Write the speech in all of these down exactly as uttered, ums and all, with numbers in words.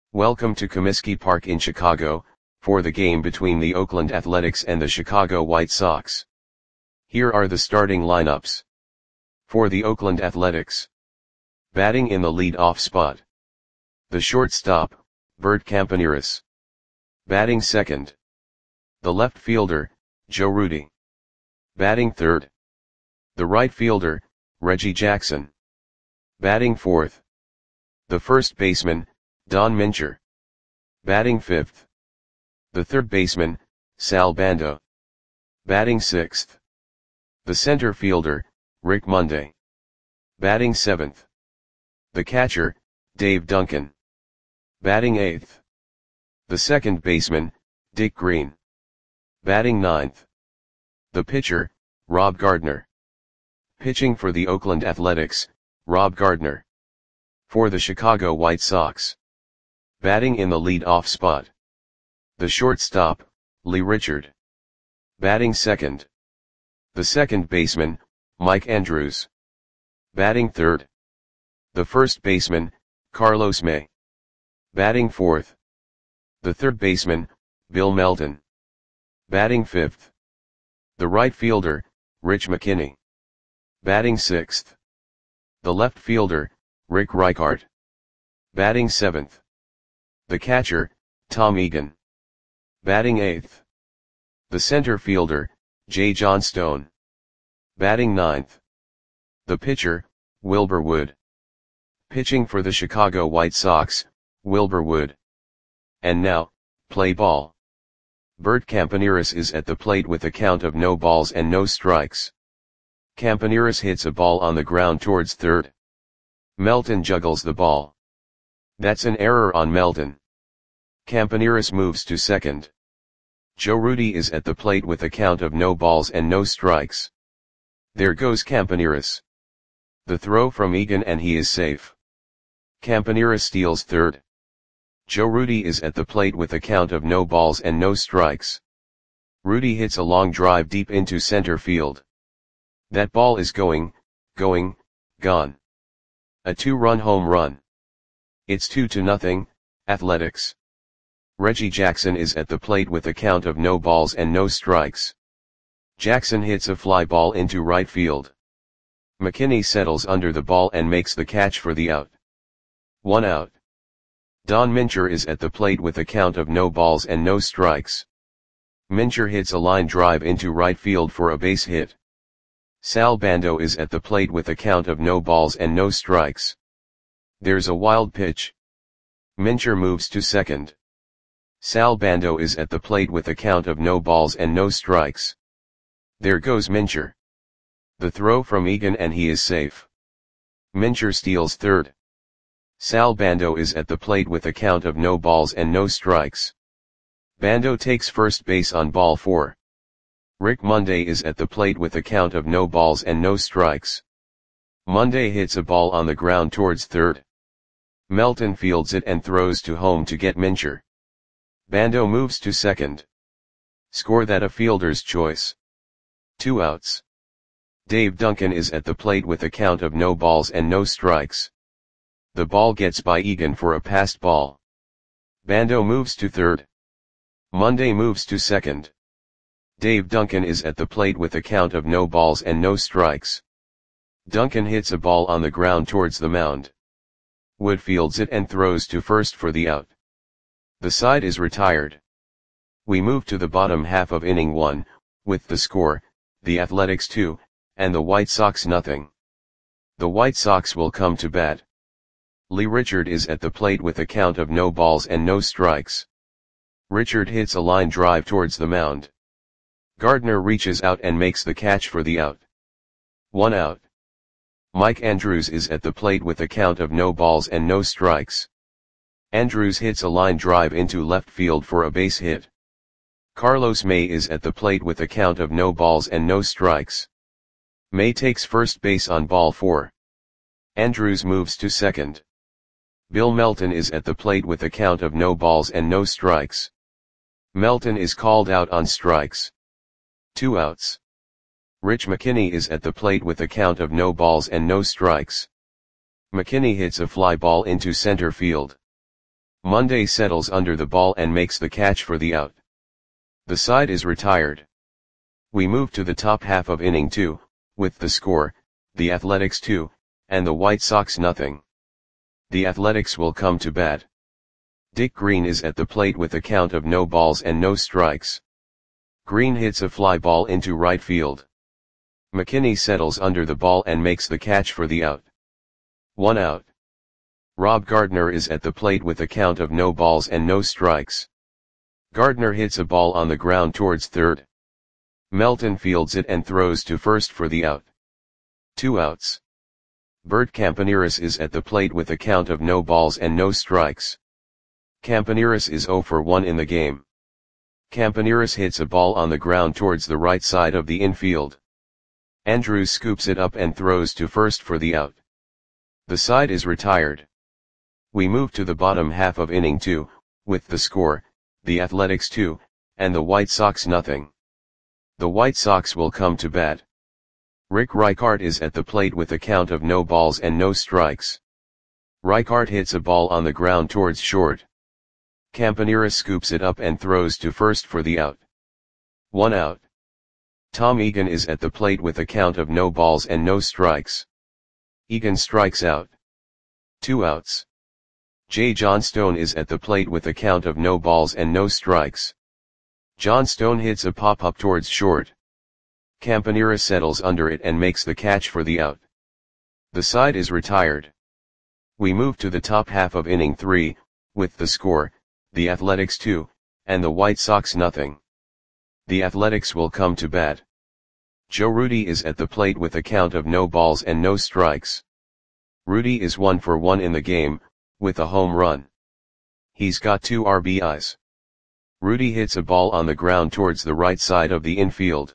Welcome to Comiskey Park in Chicago, for the game between the Oakland Athletics and the Chicago White Sox. Here are the starting lineups. For the Oakland Athletics. Batting in the lead-off spot. The shortstop, Bert Campaneris. Batting second. The left fielder, Joe Rudi. Batting third. The right fielder, Reggie Jackson. Batting fourth. The first baseman, Don Mincher. Batting fifth. The third baseman, Sal Bando. Batting sixth. The center fielder, Rick Monday. Batting seventh. The catcher, Dave Duncan. Batting eighth. The second baseman, Dick Green. Batting ninth. The pitcher, Rob Gardner. Pitching for the Oakland Athletics, Rob Gardner. For the Chicago White Sox. Batting in the lead-off spot. The shortstop, Lee Richard. Batting second. The second baseman, Mike Andrews. Batting third. The first baseman, Carlos May. Batting fourth. The third baseman, Bill Melton. Batting fifth. The right fielder, Rich McKinney. Batting sixth. The left fielder, Rick Reichart. Batting seventh. The catcher, Tom Egan. Batting eighth. The center fielder, Jay Johnstone. Batting ninth. The pitcher, Wilbur Wood. Pitching for the Chicago White Sox, Wilbur Wood. And now, play ball. Bert Campaneris is at the plate with a count of no balls and no strikes. Campaneris hits a ball on the ground towards third. Melton juggles the ball. That's an error on Melton. Campaneris moves to second. Joe Rudi is at the plate with a count of no balls and no strikes. There goes Campaneris. The throw from Egan and he is safe. Campaneris steals third. Joe Rudi is at the plate with a count of no balls and no strikes. Rudi hits a long drive deep into center field. That ball is going, going, gone. A two-run home run. It's two to nothing, Athletics. Reggie Jackson is at the plate with a count of no balls and no strikes. Jackson hits a fly ball into right field. McKinney settles under the ball and makes the catch for the out. One out. Don Mincher is at the plate with a count of no balls and no strikes. Mincher hits a line drive into right field for a base hit. Sal Bando is at the plate with a count of no balls and no strikes. There's a wild pitch. Mincher moves to second. Sal Bando is at the plate with a count of no balls and no strikes. There goes Mincher. The throw from Egan and he is safe. Mincher steals third. Sal Bando is at the plate with a count of no balls and no strikes. Bando takes first base on ball four. Rick Monday is at the plate with a count of no balls and no strikes. Monday hits a ball on the ground towards third. Melton fields it and throws to home to get Mincher. Bando moves to second. Score that a fielder's choice. Two outs. Dave Duncan is at the plate with a count of no balls and no strikes. The ball gets by Egan for a passed ball. Bando moves to third. Monday moves to second. Dave Duncan is at the plate with a count of no balls and no strikes. Duncan hits a ball on the ground towards the mound. Wood fields it and throws to first for the out. The side is retired. We move to the bottom half of inning one, with the score, the Athletics two, and the White Sox nothing. The White Sox will come to bat. Lee Richard is at the plate with a count of no balls and no strikes. Richard hits a line drive towards the mound. Gardner reaches out and makes the catch for the out. One out. Mike Andrews is at the plate with a count of no balls and no strikes. Andrews hits a line drive into left field for a base hit. Carlos May is at the plate with a count of no balls and no strikes. May takes first base on ball four. Andrews moves to second. Bill Melton is at the plate with a count of no balls and no strikes. Melton is called out on strikes. Two outs. Rich McKinney is at the plate with a count of no balls and no strikes. McKinney hits a fly ball into center field. Monday settles under the ball and makes the catch for the out. The side is retired. We move to the top half of inning two, with the score, the Athletics two, and the White Sox nothing. The Athletics will come to bat. Dick Green is at the plate with a count of no balls and no strikes. Green hits a fly ball into right field. McKinney settles under the ball and makes the catch for the out. One out. Rob Gardner is at the plate with a count of no balls and no strikes. Gardner hits a ball on the ground towards third. Melton fields it and throws to first for the out. Two outs. Bert Campaneris is at the plate with a count of no balls and no strikes. Campaneris is zero for one in the game. Campaneris hits a ball on the ground towards the right side of the infield. Andrews scoops it up and throws to first for the out. The side is retired. We move to the bottom half of inning two, with the score, the Athletics two, and the White Sox nothing. The White Sox will come to bat. Rick Reichart is at the plate with a count of no balls and no strikes. Reichart hits a ball on the ground towards short. Campaneris scoops it up and throws to first for the out. One out. Tom Egan is at the plate with a count of no balls and no strikes. Egan strikes out. Two outs. Jay Johnstone is at the plate with a count of no balls and no strikes. Johnstone hits a pop-up towards short. Campaneris settles under it and makes the catch for the out. The side is retired. We move to the top half of inning three, with the score, the Athletics two, and the White Sox nothing. The Athletics will come to bat. Joe Rudi is at the plate with a count of no balls and no strikes. Rudi is one for one in the game, with a home run. He's got two R B Is. Rudi hits a ball on the ground towards the right side of the infield.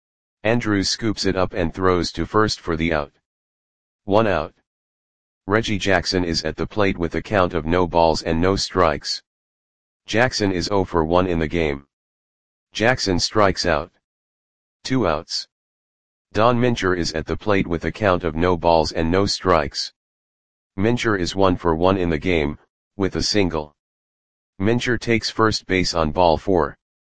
Andrews scoops it up and throws to first for the out. One out. Reggie Jackson is at the plate with a count of no balls and no strikes. Jackson is zero for one in the game. Jackson strikes out. Two outs. Don Mincher is at the plate with a count of no balls and no strikes. Mincher is one for one in the game, with a single. Mincher takes first base on ball four.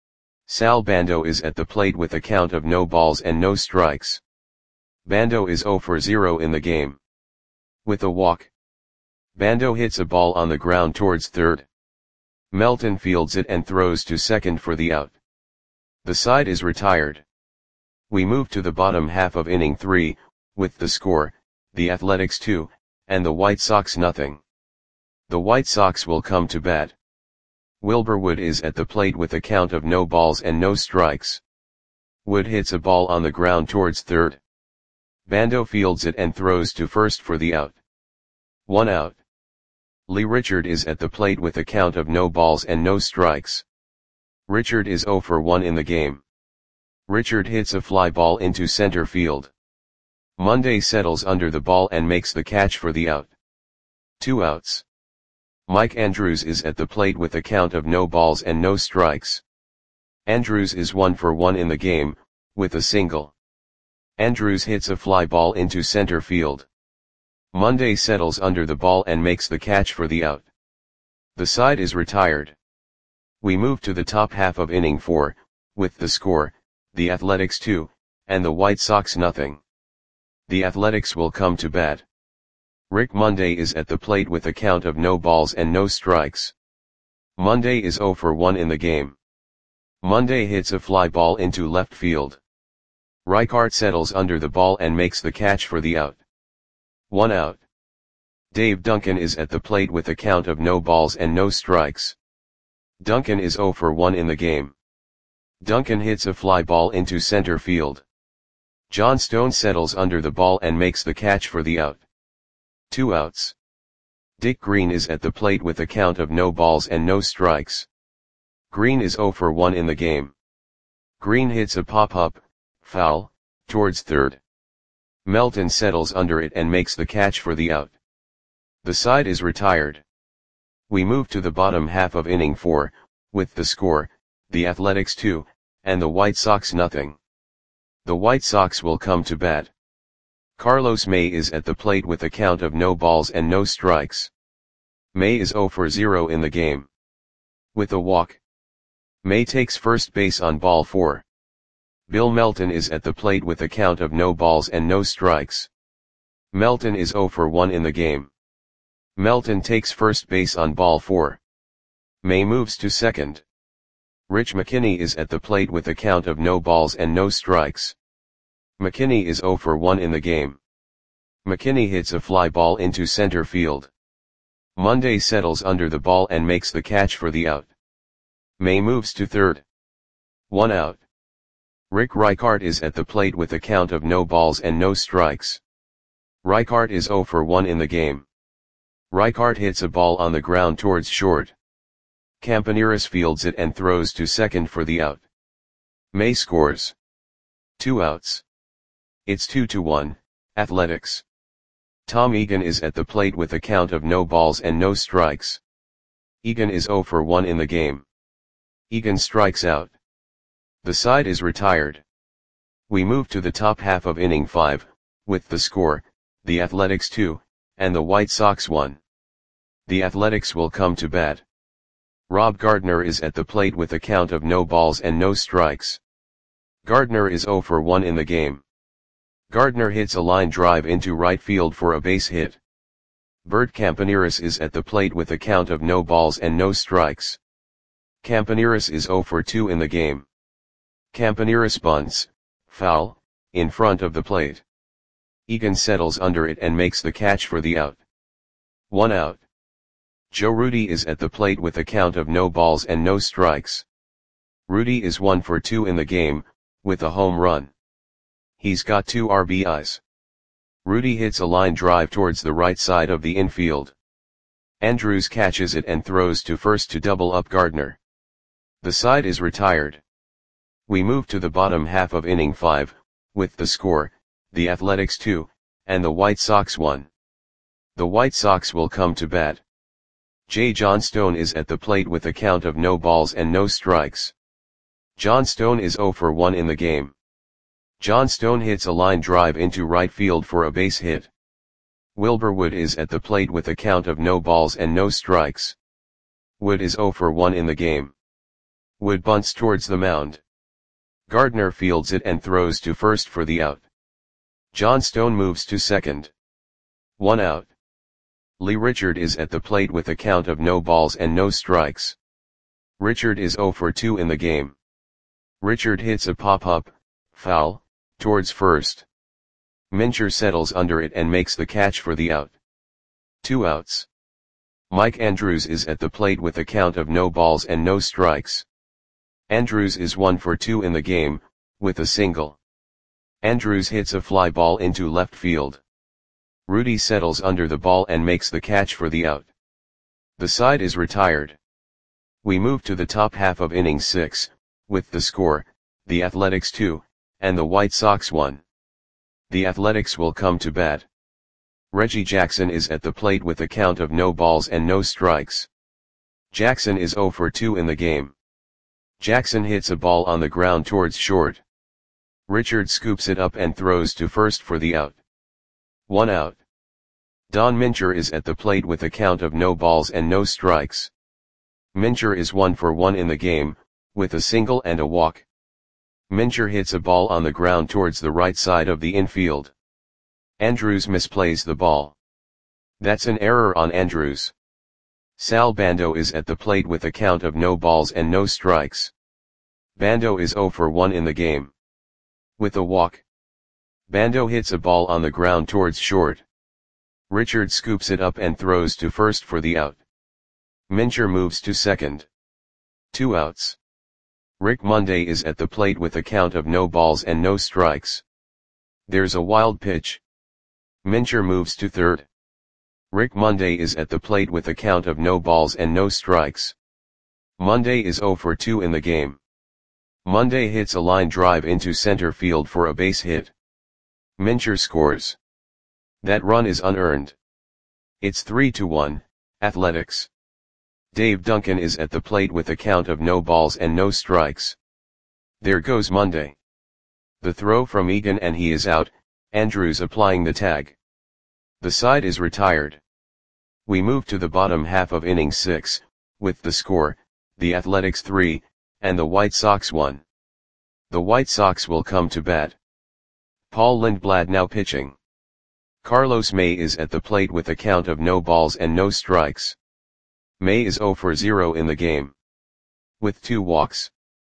Sal Bando is at the plate with a count of no balls and no strikes. Bando is zero for zero in the game. With a walk. Bando hits a ball on the ground towards third. Melton fields it and throws to second for the out. The side is retired. We move to the bottom half of inning three, with the score, the Athletics two, and the White Sox nothing. The White Sox will come to bat. Wilbur Wood is at the plate with a count of no balls and no strikes. Wood hits a ball on the ground towards third. Bando fields it and throws to first for the out. One out. Lee Richard is at the plate with a count of no balls and no strikes. Richard is zero for one in the game. Richard hits a fly ball into center field. Monday settles under the ball and makes the catch for the out. Two outs. Mike Andrews is at the plate with a count of no balls and no strikes. Andrews is one for one in the game, with a single. Andrews hits a fly ball into center field. Monday settles under the ball and makes the catch for the out. The side is retired. We move to the top half of inning four, with the score, the Athletics two, and the White Sox nothing. The Athletics will come to bat. Rick Monday is at the plate with a count of no balls and no strikes. Monday is zero for one in the game. Monday hits a fly ball into left field. Reichart settles under the ball and makes the catch for the out. One out. Dave Duncan is at the plate with a count of no balls and no strikes. Duncan is zero for one in the game. Duncan hits a fly ball into center field. Johnstone settles under the ball and makes the catch for the out. Two outs. Dick Green is at the plate with a count of no balls and no strikes. Green is zero for one in the game. Green hits a pop-up, foul, towards third. Melton settles under it and makes the catch for the out. The side is retired. We move to the bottom half of inning four, with the score, the Athletics two, and the White Sox nothing. The White Sox will come to bat. Carlos May is at the plate with a count of no balls and no strikes. May is zero for zero in the game. With a walk, May takes first base on ball four. Bill Melton is at the plate with a count of no balls and no strikes. Melton is zero for one in the game. Melton takes first base on ball four. May moves to second. Rich McKinney is at the plate with a count of no balls and no strikes. McKinney is zero for one in the game. McKinney hits a fly ball into center field. Monday settles under the ball and makes the catch for the out. May moves to third. One out. Rick Reichart is at the plate with a count of no balls and no strikes. Reichart is zero for one in the game. Reichart hits a ball on the ground towards short. Campaneris fields it and throws to second for the out. May scores. Two outs. It's two to one, Athletics. Tom Egan is at the plate with a count of no balls and no strikes. Egan is zero for one in the game. Egan strikes out. The side is retired. We move to the top half of inning five, with the score, the Athletics two, and the White Sox one. The Athletics will come to bat. Rob Gardner is at the plate with a count of no balls and no strikes. Gardner is zero for one in the game. Gardner hits a line drive into right field for a base hit. Bert Campaneris is at the plate with a count of no balls and no strikes. Campaneris is zero for two in the game. Campaneris bunts, foul, in front of the plate. Egan settles under it and makes the catch for the out. One out. Joe Rudi is at the plate with a count of no balls and no strikes. Rudi is one for two in the game, with a home run. He's got two R B Is. Rudi hits a line drive towards the right side of the infield. Andrews catches it and throws to first to double up Gardner. The side is retired. We move to the bottom half of inning five, with the score, the Athletics two, and the White Sox one. The White Sox will come to bat. Jay Johnstone is at the plate with a count of no balls and no strikes. Johnstone is zero for one in the game. Johnstone hits a line drive into right field for a base hit. Wilbur Wood is at the plate with a count of no balls and no strikes. Wood is zero for one in the game. Wood bunts towards the mound. Gardner fields it and throws to first for the out. Johnstone moves to second. One out. Lee Richard is at the plate with a count of no balls and no strikes. Richard is zero for two in the game. Richard hits a pop-up, foul, towards first. Mincher settles under it and makes the catch for the out. Two outs. Mike Andrews is at the plate with a count of no balls and no strikes. Andrews is one for two in the game, with a single. Andrews hits a fly ball into left field. Rudi settles under the ball and makes the catch for the out. The side is retired. We move to the top half of inning six, with the score, the Athletics two, and the White Sox one. The Athletics will come to bat. Reggie Jackson is at the plate with a count of no balls and no strikes. Jackson is zero for two in the game. Jackson hits a ball on the ground towards short. Richard scoops it up and throws to first for the out. One out. Don Mincher is at the plate with a count of no balls and no strikes. Mincher is one for one in the game, with a single and a walk. Mincher hits a ball on the ground towards the right side of the infield. Andrews misplays the ball. That's an error on Andrews. Sal Bando is at the plate with a count of no balls and no strikes. Bando is zero for one in the game. With a walk. Bando hits a ball on the ground towards short. Richard scoops it up and throws to first for the out. Mincher moves to second. Two outs. Rick Monday is at the plate with a count of no balls and no strikes. There's a wild pitch. Mincher moves to third. Rick Monday is at the plate with a count of no balls and no strikes. Monday is zero for two in the game. Monday hits a line drive into center field for a base hit. Mincher scores. That run is unearned. It's three to one, Athletics. Dave Duncan is at the plate with a count of no balls and no strikes. There goes Monday. The throw from Egan and he is out, Andrews applying the tag. The side is retired. We move to the bottom half of inning six, with the score, the Athletics three, and the White Sox one. The White Sox will come to bat. Paul Lindblad now pitching. Carlos May is at the plate with a count of no balls and no strikes. May is zero for zero in the game, with two walks.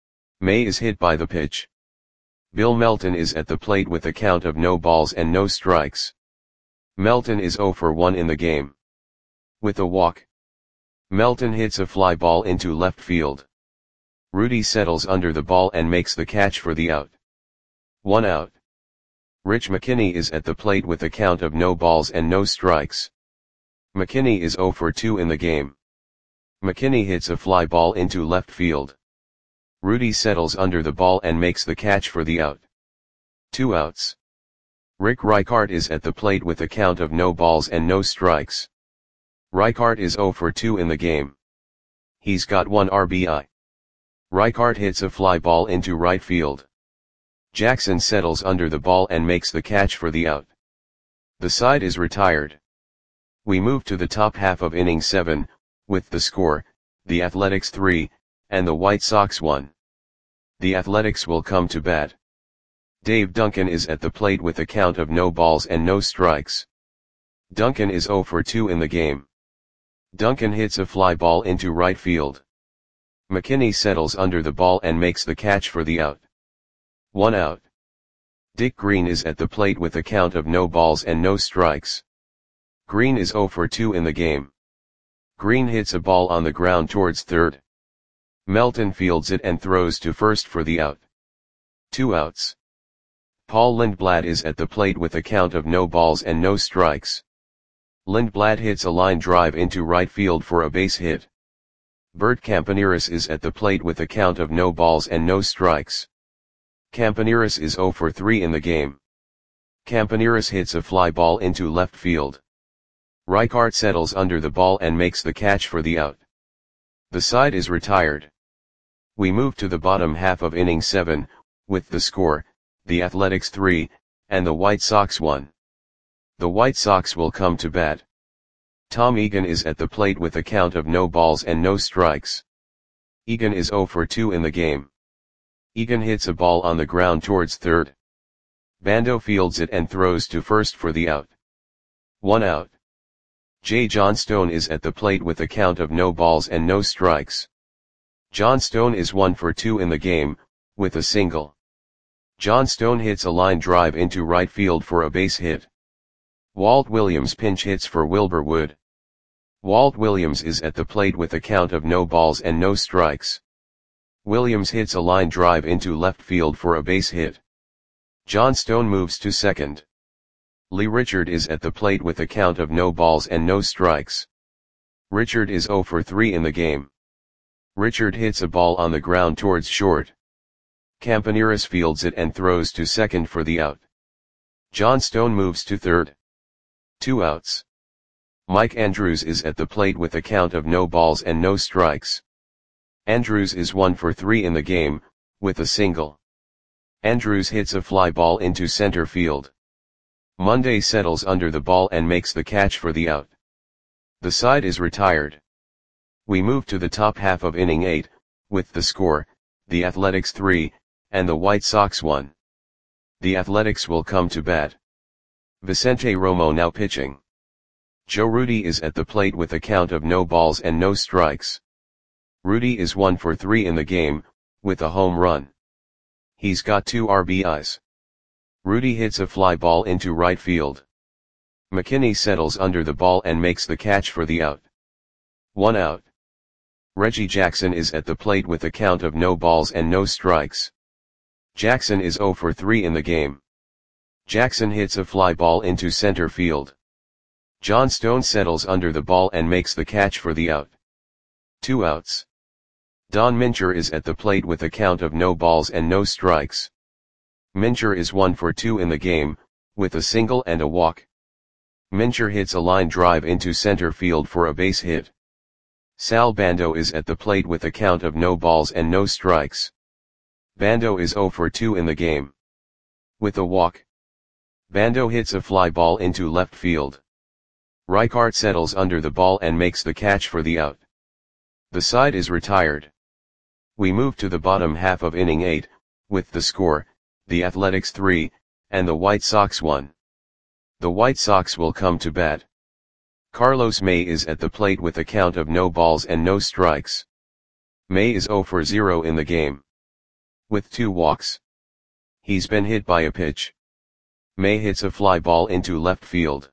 May is hit by the pitch. Bill Melton is at the plate with a count of no balls and no strikes. Melton is zero for one in the game, with a walk. Melton hits a fly ball into left field. Rudy settles under the ball and makes the catch for the out. One out. Rich McKinney is at the plate with a count of no balls and no strikes. McKinney is zero for two in the game. McKinney hits a fly ball into left field. Rudy settles under the ball and makes the catch for the out. Two outs. Rick Reichart is at the plate with a count of no balls and no strikes. Reichart is zero for two in the game. He's got one R B I. Reichart hits a fly ball into right field. Jackson settles under the ball and makes the catch for the out. The side is retired. We move to the top half of inning seven, with the score, the Athletics three, and the White Sox one. The Athletics will come to bat. Dave Duncan is at the plate with a count of no balls and no strikes. Duncan is zero for two in the game. Duncan hits a fly ball into right field. McKinney settles under the ball and makes the catch for the out. One out. Dick Green is at the plate with a count of no balls and no strikes. Green is zero for two in the game. Green hits a ball on the ground towards third. Melton fields it and throws to first for the out. Two outs. Paul Lindblad is at the plate with a count of no balls and no strikes. Lindblad hits a line drive into right field for a base hit. Bert Campaneris is at the plate with a count of no balls and no strikes. Campaneris is zero for three in the game. Campaneris hits a fly ball into left field. Reichart settles under the ball and makes the catch for the out. The side is retired. We move to the bottom half of inning seven, with the score, the Athletics three, and the White Sox one. The White Sox will come to bat. Tom Egan is at the plate with a count of no balls and no strikes. Egan is zero for two in the game. Egan hits a ball on the ground towards third. Bando fields it and throws to first for the out. One out. J. John Stone is at the plate with a count of no balls and no strikes. John Stone is one for two in the game, with a single. John Stone hits a line drive into right field for a base hit. Walt Williams pinch hits for Wilbur Wood. Walt Williams is at the plate with a count of no balls and no strikes. Williams hits a line drive into left field for a base hit. John Stone moves to second. Lee Richard is at the plate with a count of no balls and no strikes. Richard is zero for three in the game. Richard hits a ball on the ground towards short. Campaneris fields it and throws to second for the out. John Stone moves to third. Two outs. Mike Andrews is at the plate with a count of no balls and no strikes. Andrews is one for three in the game, with a single. Andrews hits a fly ball into center field. Monday settles under the ball and makes the catch for the out. The side is retired. We move to the top half of inning eight, with the score, the Athletics three, and the White Sox one. The Athletics will come to bat. Vicente Romo now pitching. Joe Rudy is at the plate with a count of no balls and no strikes. Rudy is one for three in the game, with a home run. He's got two R B Is. Rudy hits a fly ball into right field. McKinney settles under the ball and makes the catch for the out. One out. Reggie Jackson is at the plate with a count of no balls and no strikes. Jackson is zero for three in the game. Jackson hits a fly ball into center field. John Stone settles under the ball and makes the catch for the out. Two outs. Don Mincher is at the plate with a count of no balls and no strikes. Mincher is one for two in the game, with a single and a walk. Mincher hits a line drive into center field for a base hit. Sal Bando is at the plate with a count of no balls and no strikes. Bando is zero for two in the game, with a walk. Bando hits a fly ball into left field. Rijkaard settles under the ball and makes the catch for the out. The side is retired. We move to the bottom half of inning eight, with the score, the Athletics three, and the White Sox one. The White Sox will come to bat. Carlos May is at the plate with a count of no balls and no strikes. May is zero for zero in the game, with two walks. He's been hit by a pitch. May hits a fly ball into left field.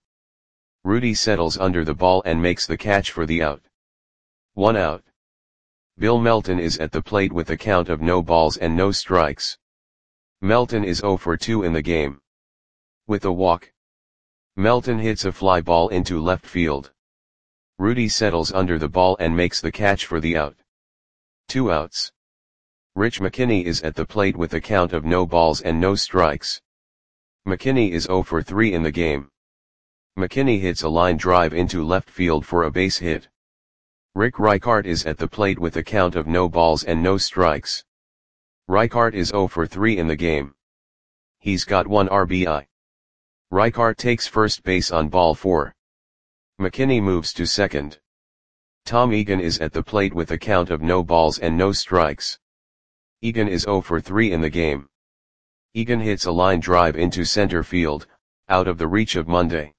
Rudy settles under the ball and makes the catch for the out. One out. Bill Melton is at the plate with a count of no balls and no strikes. Melton is zero for two in the game, with a walk. Melton hits a fly ball into left field. Rudy settles under the ball and makes the catch for the out. Two outs. Rich McKinney is at the plate with a count of no balls and no strikes. McKinney is zero for three in the game. McKinney hits a line drive into left field for a base hit. Rick Rijkaard is at the plate with a count of no balls and no strikes. Rijkaard is zero for three in the game. He's got one R B I. Rijkaard takes first base on ball four. McKinney moves to second. Tom Egan is at the plate with a count of no balls and no strikes. Egan is zero for three in the game. Egan hits a line drive into center field, out of the reach of Monday.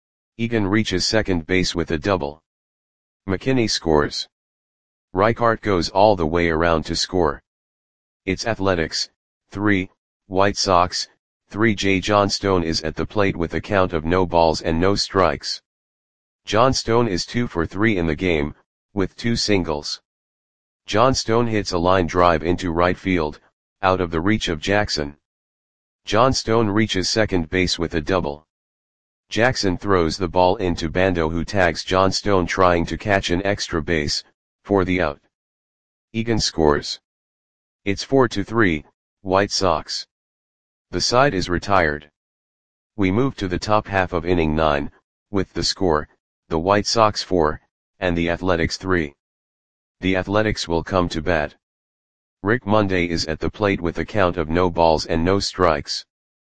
Egan reaches second base with a double. McKinney scores. Rijkaard goes all the way around to score. It's Athletics, three, White Sox, three. J. John Stone is at the plate with a count of no balls and no strikes. John Stone is two for three in the game, with two singles. John Stone hits a line drive into right field, out of the reach of Jackson. John Stone reaches second base with a double. Jackson throws the ball into Bando, who tags John Stone trying to catch an extra base, for the out. Egan scores. It's four to three, White Sox. The side is retired. We move to the top half of inning nine, with the score, the White Sox four, and the Athletics three. The Athletics will come to bat. Rick Monday is at the plate with a count of no balls and no strikes.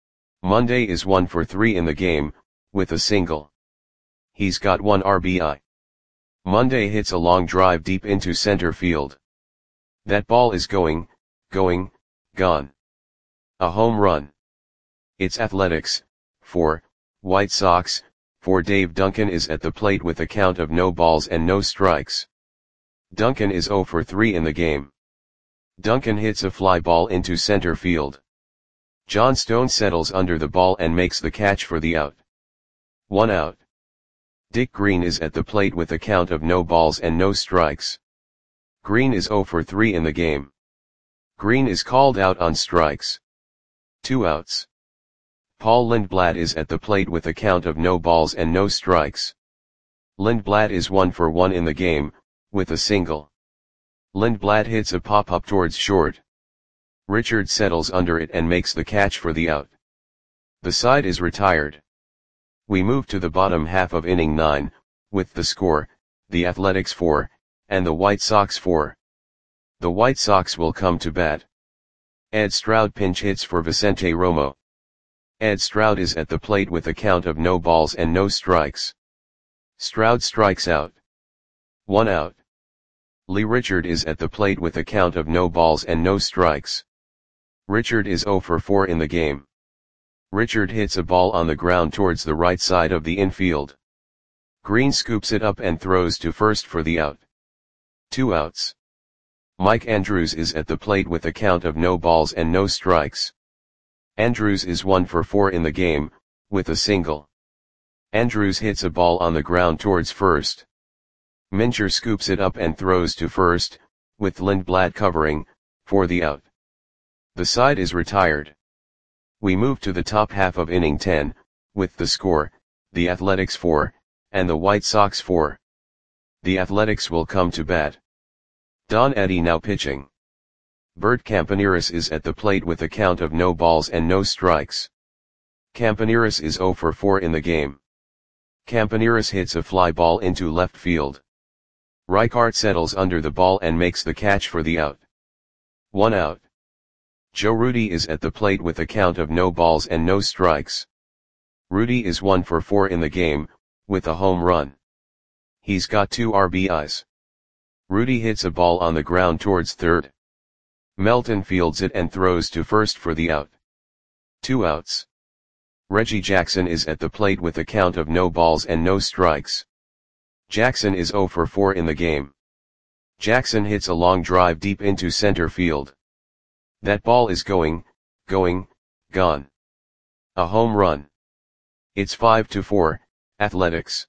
Monday is one for three in the game, with a single. He's got one R B I. Monday hits a long drive deep into center field. That ball is going, going, gone. A home run. It's Athletics, four, White Sox, four. Dave Duncan is at the plate with a count of no balls and no strikes. Duncan is zero for three in the game. Duncan hits a fly ball into center field. John Stone settles under the ball and makes the catch for the out. One out. Dick Green is at the plate with a count of no balls and no strikes. Green is zero for three in the game. Green is called out on strikes. Two outs. Paul Lindblad is at the plate with a count of no balls and no strikes. Lindblad is one for one in the game, with a single. Lindblad hits a pop-up towards short. Richard settles under it and makes the catch for the out. The side is retired. We move to the bottom half of inning nine, with the score, the Athletics four, and the White Sox four. The White Sox will come to bat. Ed Stroud pinch hits for Vicente Romo. Ed Stroud is at the plate with a count of no balls and no strikes. Stroud strikes out. One out. Lee Richard is at the plate with a count of no balls and no strikes. Richard is zero for four in the game. Richard hits a ball on the ground towards the right side of the infield. Green scoops it up and throws to first for the out. Two outs. Mike Andrews is at the plate with a count of no balls and no strikes. Andrews is one for four in the game, with a single. Andrews hits a ball on the ground towards first. Mincher scoops it up and throws to first, with Lindblad covering, for the out. The side is retired. We move to the top half of inning ten, with the score, the Athletics four, and the White Sox four. The Athletics will come to bat. Don Eddy now pitching. Bert Campaneris is at the plate with a count of no balls and no strikes. Campaneris is zero for four in the game. Campaneris hits a fly ball into left field. Rijkaard settles under the ball and makes the catch for the out. One out. Joe Rudi is at the plate with a count of no balls and no strikes. Rudi is one for four in the game, with a home run. He's got two R B Is. Rudy hits a ball on the ground towards third. Melton fields it and throws to first for the out. Two outs. Reggie Jackson is at the plate with a count of no balls and no strikes. Jackson is zero for four in the game. Jackson hits a long drive deep into center field. That ball is going, going, gone. A home run. It's five to four, Athletics.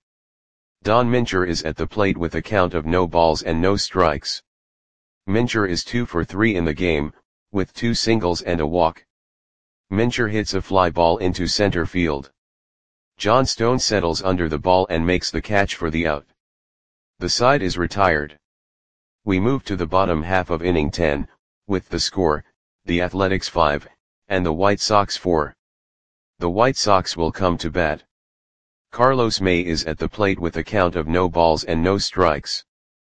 Don Mincher is at the plate with a count of no balls and no strikes. Mincher is two for three in the game, with two singles and a walk. Mincher hits a fly ball into center field. John Stone settles under the ball and makes the catch for the out. The side is retired. We move to the bottom half of inning ten, with the score, the Athletics five, and the White Sox four. The White Sox will come to bat. Carlos May is at the plate with a count of no balls and no strikes.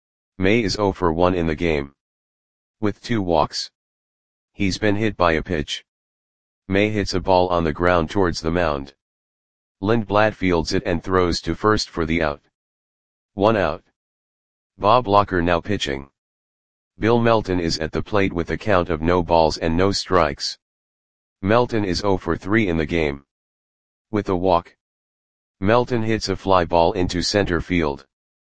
May is zero for one in the game, with two walks. He's been hit by a pitch. May hits a ball on the ground towards the mound. Lindblad fields it and throws to first for the out. One out. Bob Locker now pitching. Bill Melton is at the plate with a count of no balls and no strikes. Melton is zero for three in the game, with a walk. Melton hits a fly ball into center field.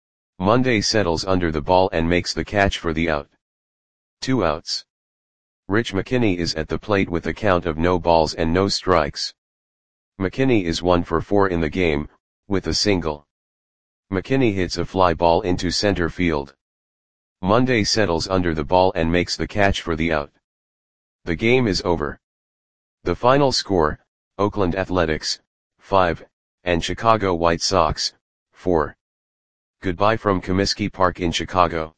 Monday settles under the ball and makes the catch for the out. Two outs. Rich McKinney is at the plate with a count of no balls and no strikes. McKinney is one for four in the game, with a single. McKinney hits a fly ball into center field. Monday settles under the ball and makes the catch for the out. The game is over. The final score, Oakland Athletics, five, and Chicago White Sox, four. Goodbye from Comiskey Park in Chicago.